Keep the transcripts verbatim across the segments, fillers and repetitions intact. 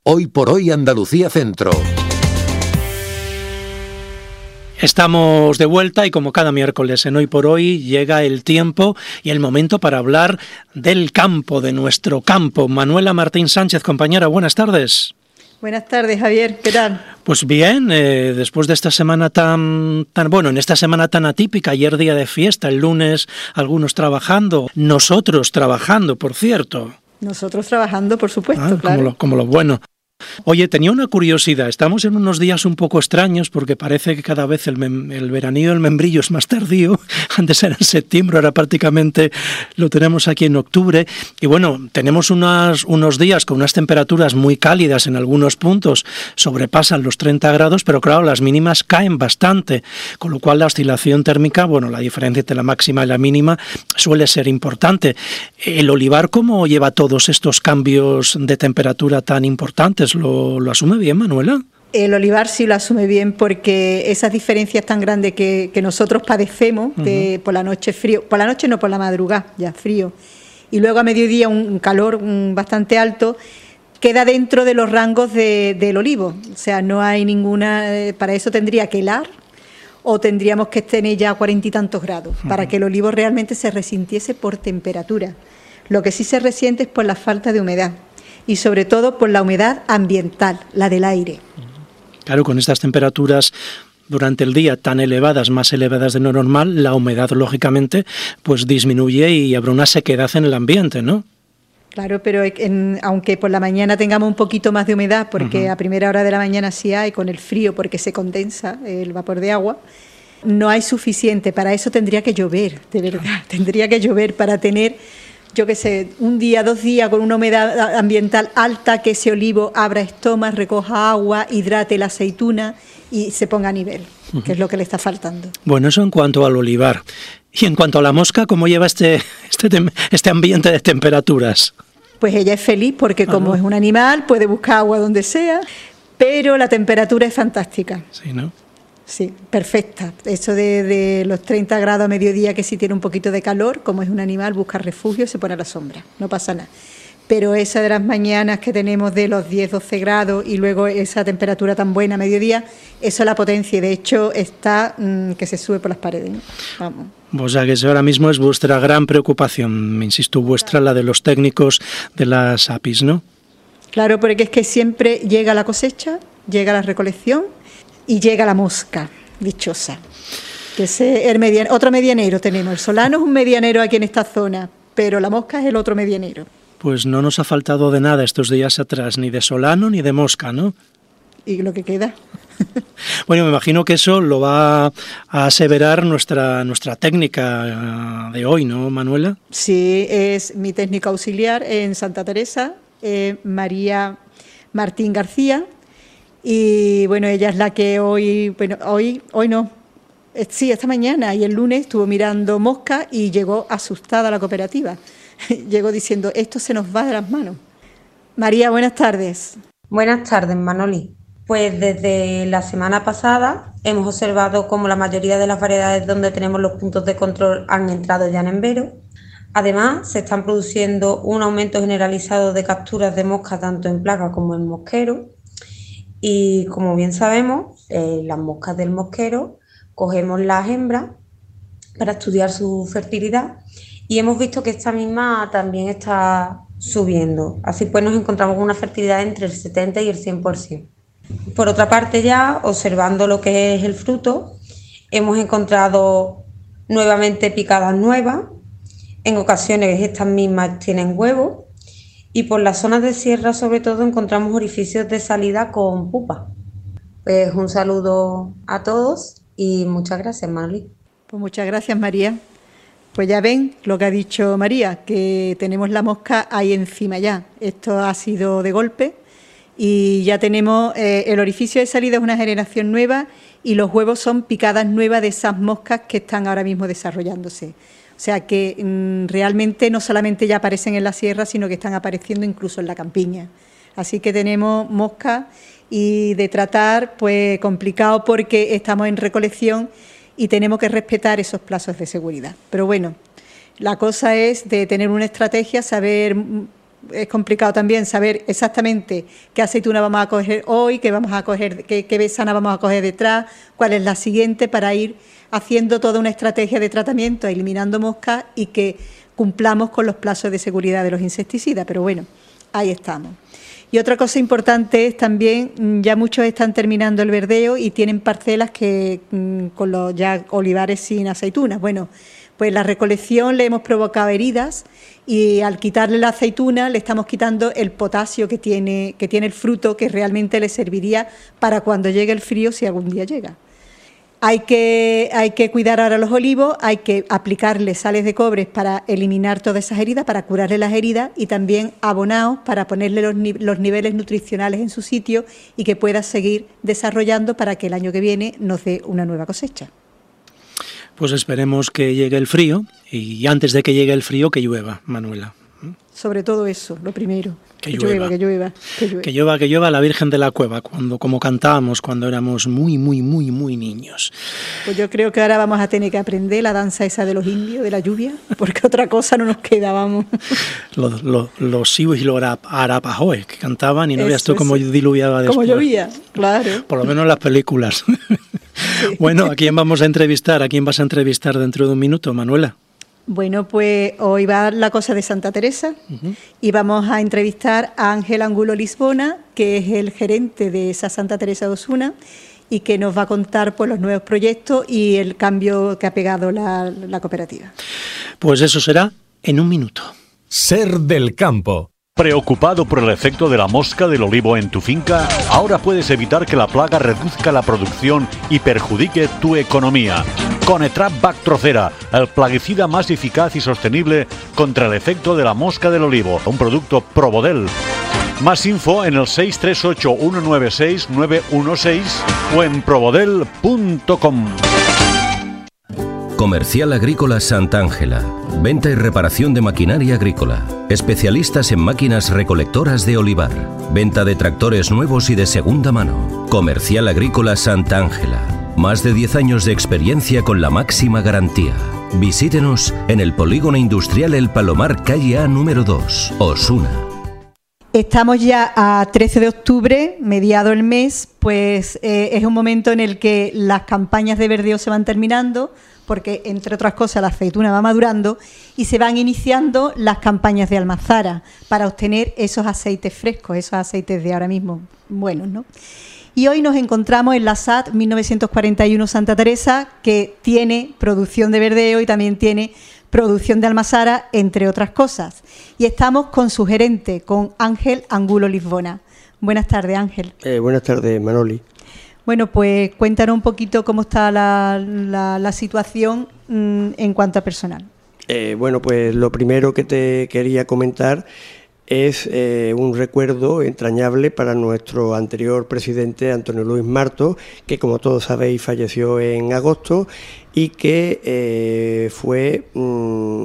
Hoy por hoy Andalucía Centro. Estamos de vuelta y como cada miércoles en Hoy por Hoy llega el tiempo y el momento para hablar del campo, de nuestro campo. Manuela Martín Sánchez, compañera, buenas tardes. Buenas tardes, Javier, ¿qué tal? Pues bien, eh, después de esta semana tan, tan, bueno, en esta semana tan atípica, ayer día de fiesta, el lunes algunos trabajando, nosotros trabajando, por cierto. Nosotros trabajando, por supuesto, ah, claro. Como lo, como lo bueno. Oye, tenía una curiosidad, estamos en unos días un poco extraños porque parece que cada vez el, mem- el veranillo, el membrillo es más tardío, antes era en septiembre, ahora prácticamente lo tenemos aquí en octubre, y bueno, tenemos unas, unos días con unas temperaturas muy cálidas en algunos puntos, sobrepasan los treinta grados, pero claro, las mínimas caen bastante, con lo cual la oscilación térmica, bueno, la diferencia entre la máxima y la mínima suele ser importante. ¿El olivar cómo lleva todos estos cambios de temperatura tan importantes? ¿Lo, lo asume bien, Manuela? El olivar sí lo asume bien porque esas diferencias tan grandes que, que nosotros padecemos, uh-huh. de por la noche frío, por la noche no, por la madrugada, ya frío, y luego a mediodía un calor un, bastante alto, queda dentro de los rangos de, del olivo. O sea, no hay ninguna, eh, para eso tendría que helar o tendríamos que tener ya cuarenta y tantos grados, uh-huh. para que el olivo realmente se resintiese por temperatura. Lo que sí se resiente es por la falta de humedad. Y sobre todo por la humedad ambiental, la del aire. Claro, con estas temperaturas durante el día tan elevadas, más elevadas de lo normal, la humedad, lógicamente, pues disminuye y habrá una sequedad en el ambiente, ¿no? Claro, pero en, aunque por la mañana tengamos un poquito más de humedad, porque uh-huh. a primera hora de la mañana sí hay, con el frío, porque se condensa el vapor de agua, no hay suficiente. Para eso tendría que llover, de verdad, tendría que llover para tener... yo qué sé, un día, dos días con una humedad ambiental alta, que ese olivo abra estomas, recoja agua, hidrate la aceituna y se ponga a nivel, uh-huh. que es lo que le está faltando. Bueno, eso en cuanto al olivar. Y en cuanto a la mosca, ¿cómo lleva este, este, este ambiente de temperaturas? Pues ella es feliz porque como uh-huh. es un animal, puede buscar agua donde sea, pero la temperatura es fantástica. Sí, ¿no? Sí, perfecta. Eso de, de los treinta grados a mediodía, que si tiene un poquito de calor, como es un animal, busca refugio y se pone a la sombra, no pasa nada. Pero esa de las mañanas que tenemos de los diez, doce grados y luego esa temperatura tan buena a mediodía, eso la potencia y de hecho está mmm, que se sube por las paredes, ¿no? Vamos. O sea que eso ahora mismo es vuestra gran preocupación, me insisto, vuestra, la de los técnicos de las A P Is, ¿no? Claro, porque es que siempre llega la cosecha, llega la recolección y llega la mosca, dichosa. Que es el median, otro medianero tenemos. El solano es un medianero aquí en esta zona, pero la mosca es el otro medianero. Pues no nos ha faltado de nada estos días atrás, ni de solano ni de mosca, ¿no? ¿Y lo que queda? Bueno, me imagino que eso lo va a aseverar nuestra, nuestra técnica de hoy, ¿no, Manuela? Sí, es mi técnica auxiliar en Santa Teresa, eh, María Martín García. Y bueno, ella es la que hoy, bueno, hoy, hoy no, sí, esta mañana y el lunes estuvo mirando moscas y llegó asustada a la cooperativa. Llegó diciendo, esto se nos va de las manos. María, buenas tardes. Buenas tardes, Manoli. Pues desde la semana pasada hemos observado cómo la mayoría de las variedades donde tenemos los puntos de control han entrado ya en envero. Además, se están produciendo un aumento generalizado de capturas de mosca tanto en plaga como en mosquero. Y como bien sabemos, eh, las moscas del mosquero cogemos las hembras para estudiar su fertilidad y hemos visto que esta misma también está subiendo. Así pues nos encontramos con una fertilidad entre el setenta y el cien por ciento. Por otra parte, ya observando lo que es el fruto, hemos encontrado nuevamente picadas nuevas. En ocasiones estas mismas tienen huevos. Y por las zonas de sierra, sobre todo, encontramos orificios de salida con pupa. Pues un saludo a todos y muchas gracias, Manoli. Pues muchas gracias, María. Pues ya ven lo que ha dicho María, que tenemos la mosca ahí encima ya. Esto ha sido de golpe y ya tenemos eh, el orificio de salida es una generación nueva y los huevos son picadas nuevas de esas moscas que están ahora mismo desarrollándose. O sea que mmm, realmente no solamente ya aparecen en la sierra, sino que están apareciendo incluso en la campiña. Así que tenemos moscas y de tratar, pues complicado porque estamos en recolección y tenemos que respetar esos plazos de seguridad. Pero bueno, la cosa es de tener una estrategia, saber es complicado también saber exactamente qué aceituna vamos a coger hoy, qué vamos a coger, qué, qué besana vamos a coger detrás, cuál es la siguiente, para ir haciendo toda una estrategia de tratamiento, eliminando moscas y que cumplamos con los plazos de seguridad de los insecticidas. Pero bueno, ahí estamos. Y otra cosa importante es también, ya muchos están terminando el verdeo y tienen parcelas que con los ya olivares sin aceitunas. Bueno, pues la recolección le hemos provocado heridas y al quitarle la aceituna le estamos quitando el potasio que tiene, que tiene el fruto, que realmente le serviría para cuando llegue el frío, si algún día llega. Hay que, hay que cuidar ahora los olivos, hay que aplicarle sales de cobre para eliminar todas esas heridas, para curarle las heridas, y también abonados para ponerle los, los niveles nutricionales en su sitio y que pueda seguir desarrollando para que el año que viene nos dé una nueva cosecha. Pues esperemos que llegue el frío y antes de que llegue el frío que llueva, Manuela. Sobre todo eso, lo primero. Que, que llueva, llueva, que llueva, que llueva. Que llueva, que llueva la Virgen de la Cueva, cuando, como cantábamos cuando éramos muy, muy, muy, muy niños. Pues yo creo que ahora vamos a tener que aprender la danza esa de los indios, de la lluvia, porque otra cosa no nos queda, vamos. Los, los, los sibos y los arapahoes que cantaban y no veas tú cómo sí. diluviaba después. Como llovía, claro. Por lo menos en las películas. Sí. Bueno, ¿a quién vamos a entrevistar? ¿A quién vas a entrevistar dentro de un minuto, Manuela? Bueno, pues hoy va la cosa de Santa Teresa uh-huh. y vamos a entrevistar a Ángel Angulo Lisbona, que es el gerente de esa Santa Teresa de Osuna y que nos va a contar pues, los nuevos proyectos y el cambio que ha pegado la, la cooperativa. Pues eso será en un minuto. Ser del campo. ¿Preocupado por el efecto de la mosca del olivo en tu finca? Ahora puedes evitar que la plaga reduzca la producción y perjudique tu economía. Conetrap Bactrocera, el plaguicida más eficaz y sostenible contra el efecto de la mosca del olivo. Un producto Probodel. Más info en el seis tres ocho uno nueve seis nueve uno seis o en probodel punto com. Comercial Agrícola Santa Ángela. Venta y reparación de maquinaria agrícola. Especialistas en máquinas recolectoras de olivar. Venta de tractores nuevos y de segunda mano. Comercial Agrícola Santa Ángela. Más de diez años de experiencia con la máxima garantía. Visítenos en el Polígono Industrial El Palomar, calle A número dos, Osuna. Estamos ya a trece de octubre, mediado el mes, pues eh, es un momento en el que las campañas de verdeo se van terminando, porque entre otras cosas la aceituna va madurando y se van iniciando las campañas de almazara para obtener esos aceites frescos, esos aceites de ahora mismo buenos, ¿no? Y hoy nos encontramos en la S A T mil novecientos cuarenta y uno Santa Teresa, que tiene producción de verdeo y también tiene producción de almazara, entre otras cosas. Y estamos con su gerente, con Ángel Angulo Lisbona. Buenas tardes, Ángel. Eh, buenas tardes, Manoli. Bueno, pues cuéntanos un poquito cómo está la, la, la situación mmm, en cuanto a personal. Eh, bueno, pues lo primero que te quería comentar es eh, un recuerdo entrañable para nuestro anterior presidente, Antonio Luis Martos, que como todos sabéis falleció en agosto y que eh, fue mmm,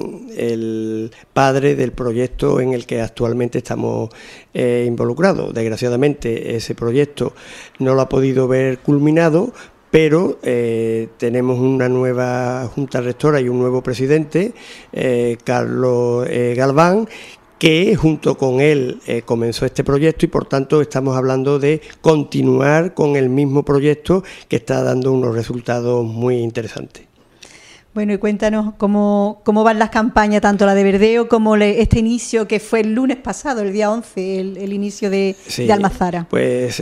el padre del proyecto en el que actualmente estamos eh, involucrados. Desgraciadamente ese proyecto no lo ha podido ver culminado, pero eh, tenemos una nueva junta rectora y un nuevo presidente, eh, Carlos eh, Galván, que junto con él eh, comenzó este proyecto y por tanto estamos hablando de continuar con el mismo proyecto que está dando unos resultados muy interesantes. Bueno, y cuéntanos cómo, cómo van las campañas, tanto la de verdeo como le, este inicio que fue el lunes pasado, el día once, el, el inicio de, sí, de almazara. Pues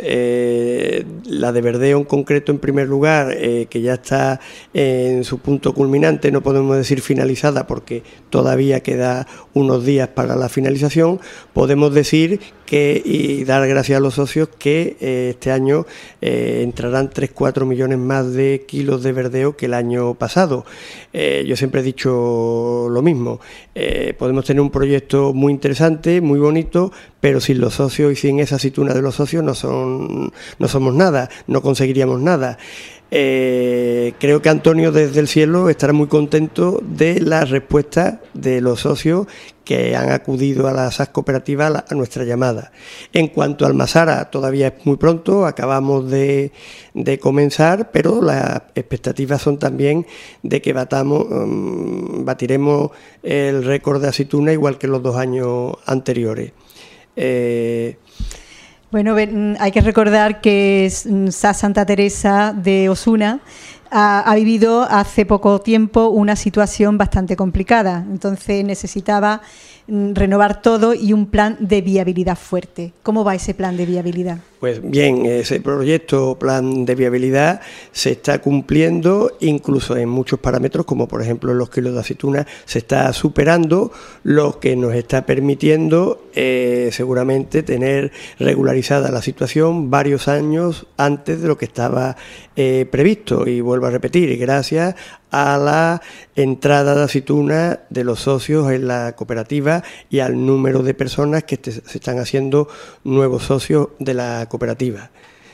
eh, la de verdeo en concreto, en primer lugar, eh, que ya está en su punto culminante, no podemos decir finalizada porque todavía queda unos días para la finalización, podemos decir que y dar gracias a los socios que eh, este año eh, entrarán tres a cuatro millones más de kilos de verdeo que el año pasado. Eh, yo siempre he dicho lo mismo, eh, podemos tener un proyecto muy interesante, muy bonito, pero sin los socios y sin esa aceituna de los socios no, son, no somos nada, no conseguiríamos nada. Eh, creo que Antonio desde el cielo estará muy contento de la respuesta de los socios que han acudido a la S A C cooperativa a, la, a nuestra llamada. En cuanto a almazara, todavía es muy pronto, acabamos de, de comenzar, pero las expectativas son también de que batamos, um, batiremos el récord de aceituna igual que los dos años anteriores. Eh, Bueno, hay que recordar que S A S Santa Teresa de Osuna ha, ha vivido hace poco tiempo una situación bastante complicada, entonces necesitaba renovar todo y un plan de viabilidad fuerte. ¿Cómo va ese plan de viabilidad? Pues bien, ese proyecto, plan de viabilidad, se está cumpliendo incluso en muchos parámetros, como por ejemplo en los kilos de aceituna, se está superando, lo que nos está permitiendo eh, seguramente tener regularizada la situación varios años antes de lo que estaba eh, previsto. Y vuelvo a repetir, gracias a la entrada de aceituna de los socios en la cooperativa y al número de personas que te, se están haciendo nuevos socios de la cooperativa.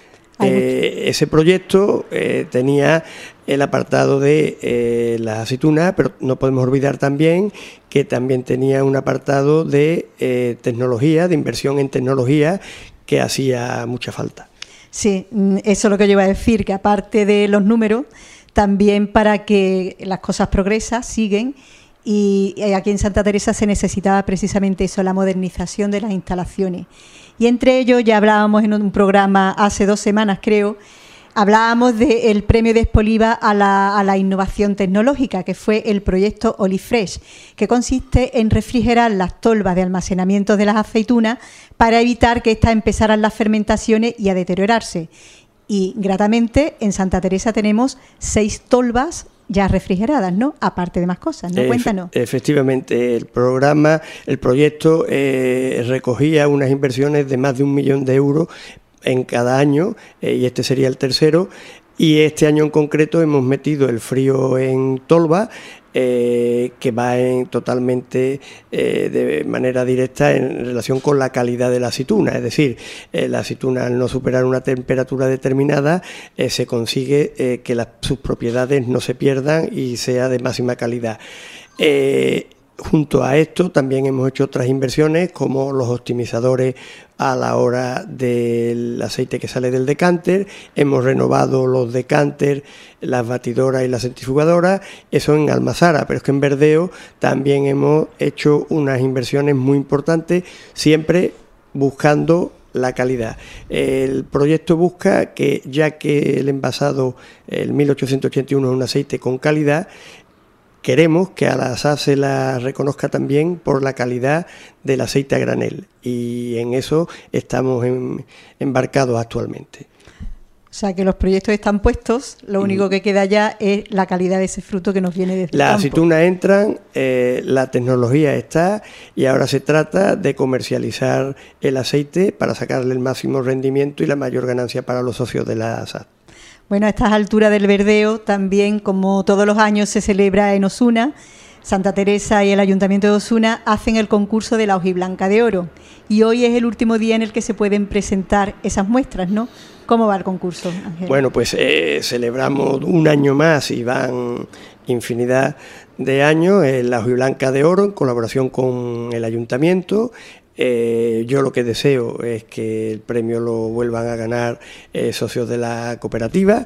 Eh, ese proyecto eh, tenía el apartado de eh, las aceitunas, pero no podemos olvidar también que también tenía un apartado de eh, tecnología, de inversión en tecnología, que hacía mucha falta. Sí, eso es lo que yo iba a decir, que aparte de los números, también para que las cosas progresan, siguen, y aquí en Santa Teresa se necesitaba precisamente eso, la modernización de las instalaciones. Y entre ellos, ya hablábamos en un programa hace dos semanas, creo, hablábamos del premio de Expoliva a la, a la innovación tecnológica, que fue el proyecto Olifresh, que consiste en refrigerar las tolvas de almacenamiento de las aceitunas para evitar que éstas empezaran las fermentaciones y a deteriorarse. Y gratamente en Santa Teresa tenemos seis tolvas ya refrigeradas, ¿no? Aparte de más cosas, ¿no? Cuéntanos. Efectivamente, el programa, el proyecto eh, recogía unas inversiones de más de un millón de euros en cada año, eh, y este sería el tercero. Y este año en concreto hemos metido el frío en tolva, eh, que va en totalmente eh, de manera directa en relación con la calidad de la aceituna. Es decir, eh, la aceituna, al no superar una temperatura determinada, eh, se consigue eh, que las, sus propiedades no se pierdan y sea de máxima calidad. Eh, Junto a esto también hemos hecho otras inversiones, como los optimizadores a la hora del aceite que sale del decánter. Hemos renovado los decánter, las batidoras y las centrifugadoras, eso en Almazara, pero es que en Verdeo también hemos hecho unas inversiones muy importantes, siempre buscando la calidad. El proyecto busca que, ya que el envasado, el mil ochocientos ochenta y uno, es un aceite con calidad, queremos que a la S A se la reconozca también por la calidad del aceite a granel, y en eso estamos en, embarcados actualmente. O sea, que los proyectos están puestos, lo único que queda ya es la calidad de ese fruto que nos viene desde el campo. Las aceitunas entran, eh, la tecnología está, y ahora se trata de comercializar el aceite para sacarle el máximo rendimiento y la mayor ganancia para los socios de la S A. Bueno, a estas alturas del verdeo también, como todos los años se celebra en Osuna, Santa Teresa y el Ayuntamiento de Osuna hacen el concurso de la hojiblanca de oro. Y hoy es el último día en el que se pueden presentar esas muestras, ¿no? ¿Cómo va el concurso, Ángel? Bueno, pues eh, celebramos un año más y van infinidad de años en la hojiblanca de oro en colaboración con el Ayuntamiento. Eh, yo lo que deseo es que el premio lo vuelvan a ganar eh, socios de la cooperativa.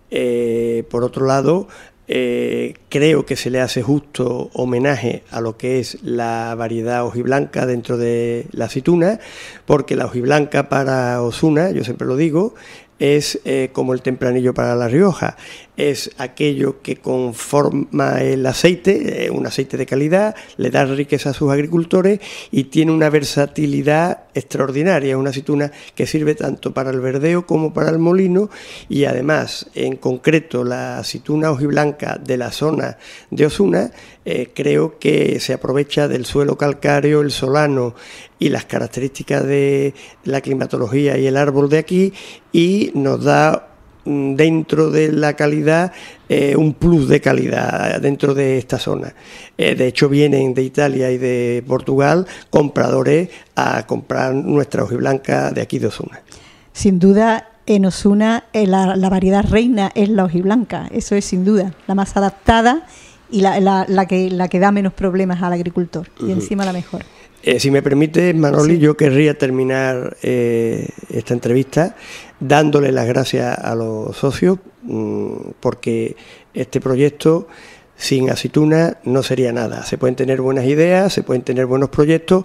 Eh, por otro lado, eh, creo que se le hace justo homenaje a lo que es la variedad hojiblanca dentro de la aceituna, porque la hojiblanca para Osuna, yo siempre lo digo, es eh, como el tempranillo para La Rioja, es aquello que conforma el aceite, eh, un aceite de calidad, le da riqueza a sus agricultores y tiene una versatilidad extraordinaria, una aceituna que sirve tanto para el verdeo como para el molino, y además, en concreto, la aceituna hojiblanca de la zona de Osuna, eh, creo que se aprovecha del suelo calcáreo, el solano y las características de la climatología y el árbol de aquí, y nos da dentro de la calidad eh, un plus de calidad dentro de esta zona. Eh, de hecho, vienen de Italia y de Portugal compradores a comprar nuestra hojiblanca de aquí de Osuna. Sin duda, en Osuna eh, la, la variedad reina es la hojiblanca, eso es sin duda, la más adaptada y la, la, la, que, la que da menos problemas al agricultor, y uh-huh. encima la mejor. Eh, si me permite, Manoli, sí. Yo querría terminar eh, esta entrevista dándole las gracias a los socios, mmm, porque este proyecto sin aceituna no sería nada. Se pueden tener buenas ideas, se pueden tener buenos proyectos,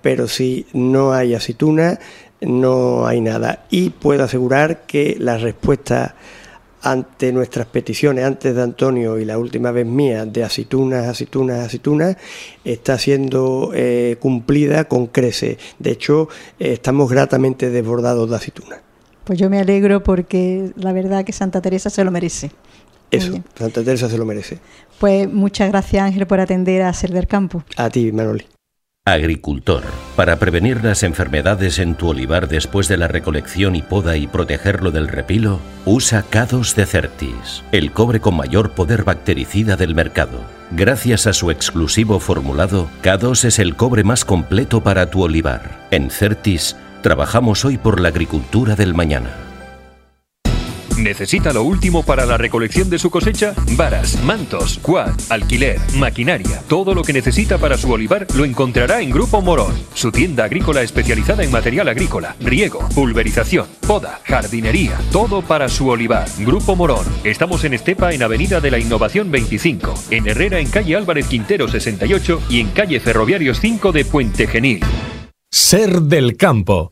pero si no hay aceituna, no hay nada. Y puedo asegurar que la respuesta ante nuestras peticiones, antes de Antonio y la última vez mía, de aceitunas, aceitunas, aceitunas, está siendo eh, cumplida con creces. De hecho, eh, estamos gratamente desbordados de aceitunas. Pues yo me alegro porque la verdad que Santa Teresa se lo merece. Eso, Santa Teresa se lo merece. Pues muchas gracias, Ángel, por atender a Ser del Campo. A ti, Manoli. Agricultor. Para prevenir las enfermedades en tu olivar después de la recolección y poda y protegerlo del repilo, usa K dos de Certis, el cobre con mayor poder bactericida del mercado. Gracias a su exclusivo formulado, K dos es el cobre más completo para tu olivar. En Certis, trabajamos hoy por la agricultura del mañana. ¿Necesita lo último para la recolección de su cosecha? Varas, mantos, quad, alquiler, maquinaria, todo lo que necesita para su olivar lo encontrará en Grupo Morón, su tienda agrícola especializada en material agrícola, riego, pulverización, poda, jardinería, todo para su olivar. Grupo Morón. Estamos en Estepa en Avenida de la Innovación veinticinco, en Herrera en calle Álvarez Quintero sesenta y ocho y en calle Ferroviarios cinco de Puente Genil. Ser del Campo.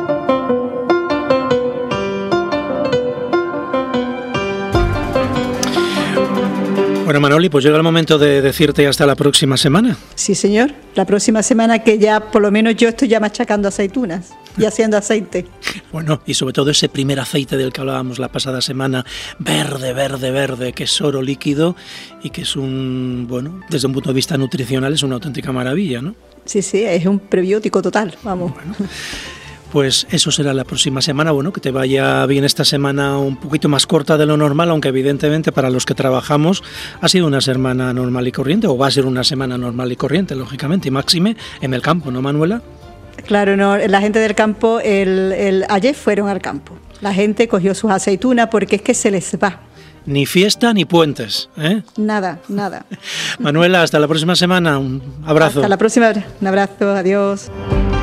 Bueno, Manoli, pues llega el momento de decirte hasta la próxima semana. Sí, señor. La próxima semana que ya, por lo menos yo estoy ya machacando aceitunas y haciendo aceite. Bueno, y sobre todo ese primer aceite del que hablábamos la pasada semana, verde, verde, verde, que es oro líquido y que es un, bueno, desde un punto de vista nutricional es una auténtica maravilla, ¿no? Sí, sí, es un prebiótico total, vamos. Bueno. Pues eso será la próxima semana. Bueno, que te vaya bien esta semana un poquito más corta de lo normal, aunque evidentemente para los que trabajamos ha sido una semana normal y corriente, o va a ser una semana normal y corriente, lógicamente, y máxime en el campo, ¿no, Manuela? Claro, no, la gente del campo, el, el, ayer fueron al campo. La gente cogió sus aceitunas porque es que se les va. Ni fiesta ni puentes, ¿eh? Nada, nada. Manuela, hasta la próxima semana. Un abrazo. Hasta la próxima. Un abrazo. Adiós.